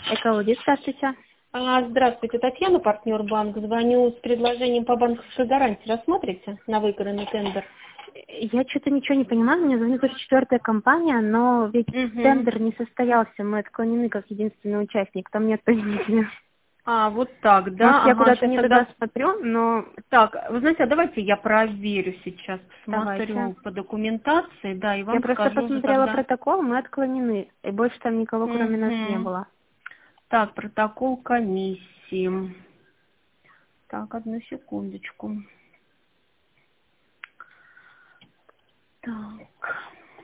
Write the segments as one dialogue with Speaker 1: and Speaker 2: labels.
Speaker 1: Экологист, здравствуйте.
Speaker 2: Здравствуйте, Татьяна, партнер банка. Звоню с предложением по банковской гарантии. Рассмотрите на выигранный тендер?
Speaker 1: Я что-то ничего не понимаю, мне звонит уже 4-я компания, но ведь
Speaker 2: Угу.
Speaker 1: тендер не состоялся, мы отклонены как единственный участник, там нет победителя.
Speaker 2: Вот так,
Speaker 1: Может,
Speaker 2: да?
Speaker 1: я
Speaker 2: Ага,
Speaker 1: куда-то
Speaker 2: сейчас
Speaker 1: не туда
Speaker 2: тогда...
Speaker 1: смотрю, но
Speaker 2: Так, вы знаете, давайте я проверю сейчас,
Speaker 1: давайте.
Speaker 2: посмотрю по документации, да, и
Speaker 1: Я
Speaker 2: вам
Speaker 1: просто
Speaker 2: скажу уже
Speaker 1: посмотрела
Speaker 2: тогда.
Speaker 1: протокол, мы отклонены, и больше там никого кроме нас не
Speaker 2: Угу.
Speaker 1: было.
Speaker 2: Так, протокол комиссии. Так, одну секундочку. Так.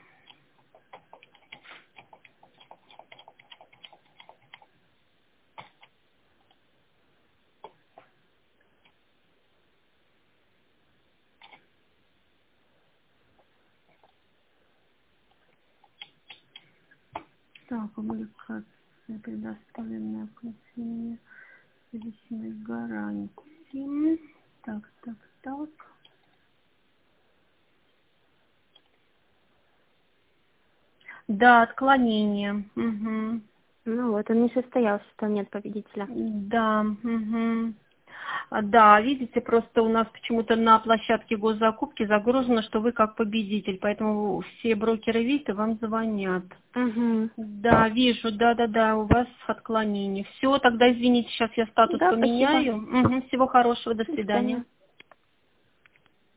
Speaker 2: Так, публикация, предоставленная включение зависимой гарантии. Так. Да, отклонение. Угу.
Speaker 1: Ну вот, он не состоялся, там нет победителя.
Speaker 2: Да, угу. Да, видите, просто у нас почему-то на площадке госзакупки загружено, что вы как победитель, поэтому все брокеры видят и вам звонят.
Speaker 1: Угу.
Speaker 2: Да, вижу, да, у вас отклонение. Все, тогда извините, сейчас я статус
Speaker 1: Да, спасибо.
Speaker 2: поменяю. Всего хорошего, до
Speaker 1: До
Speaker 2: свидания.
Speaker 1: свидания.